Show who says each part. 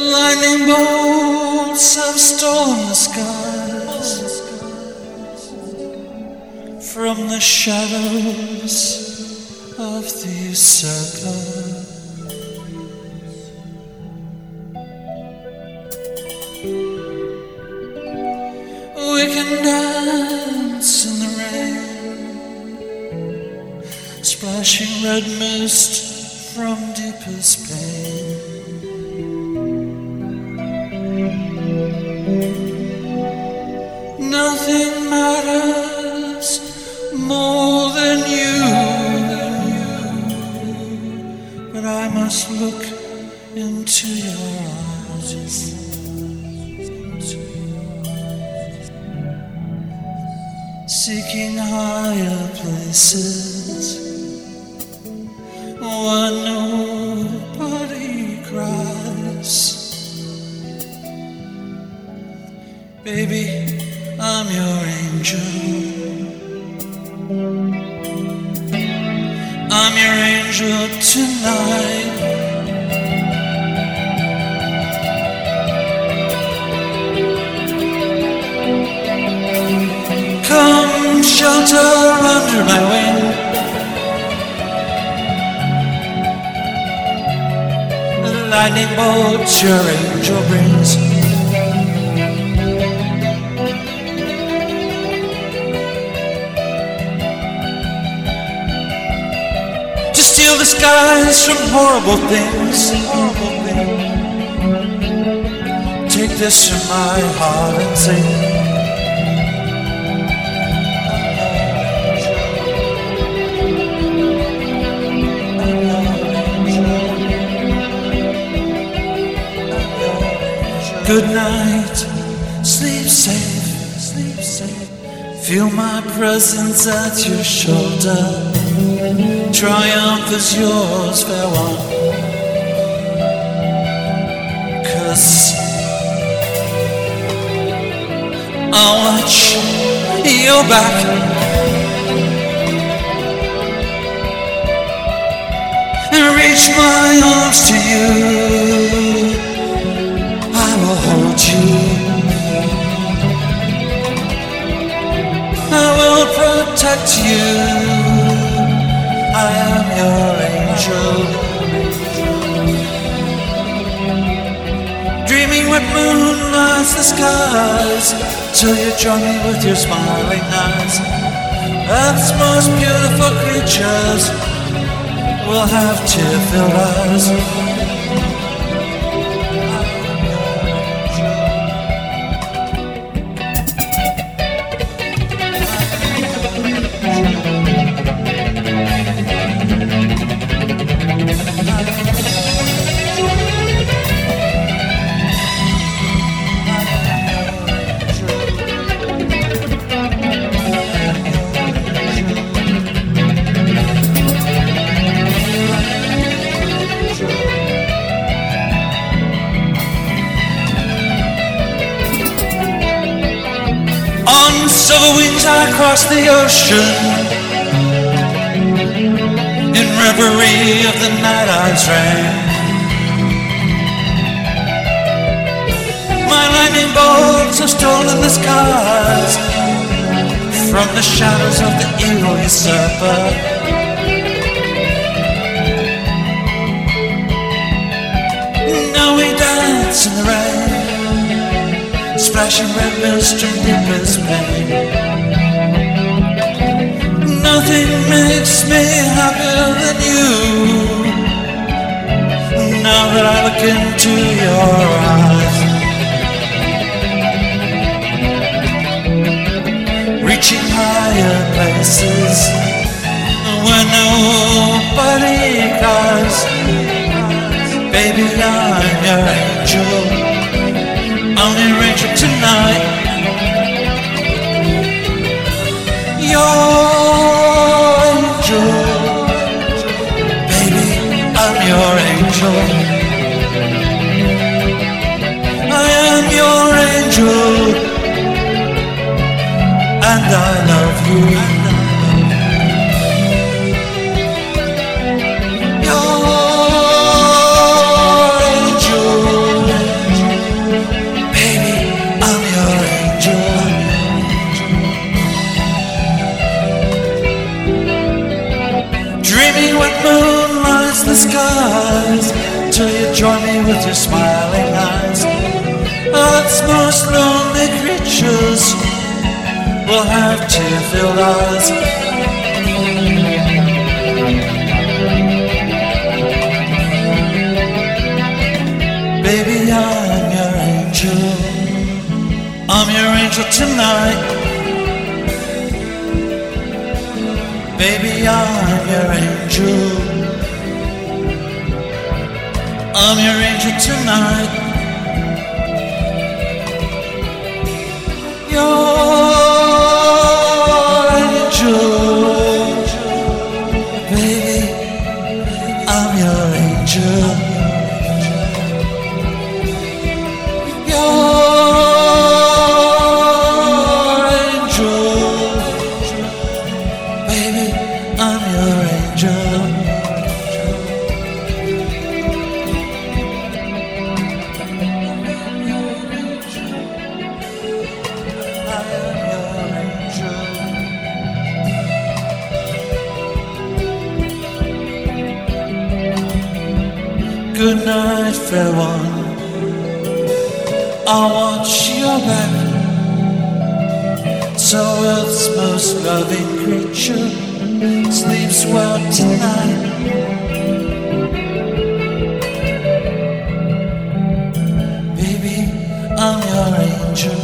Speaker 1: Lightning bolts have stolen the skies from the shadows of the usurper. We can dance in the rain, splashing red mist from deepest pain. Nothing matters more than you, but I must look into your eyes. Seeking higher places where nobody cries. Baby, I'm your angel. I'm your angel tonight. Come shelter under my wing. The lightning bolts your angel brings. To steal the skies from horrible things. Take this from my heart and sing. Good night, sleep safe, sleep safe. Feel my presence at your shoulder. Triumph is yours, fair one. 'Cause I'll watch your back and reach my arms to you. I will hold you. I will protect you. I am your angel. Dreaming what moonlights the skies till you join me with your smiling eyes. Earth's most beautiful creatures will have tear-filled eyes. On silver wings I cross the ocean. In reverie of the night I drank. My lightning bolts have stolen the skies from the shadows of the evil usurper. Now we dance in the rain, splashing red mist from deepest pain. Nothing makes me happier than you. Now that I look into your eyes, reaching higher places where nobody cries. Baby, I'm your angel. Only angel tonight. Your angel. Baby, I'm your angel. I am your angel. And I love you. Your angel. your smiling eyes. Earth's most lonely creatures will have tear-filled eyes. Baby, I'm your angel. I'm your angel tonight. Baby, I'm your angel. I'm your angel tonight. Your angel. Baby, I'm your angel. Good night, fair one. I'll watch your back. So Earth's most loving creature sleeps well tonight. Baby, I'm your angel.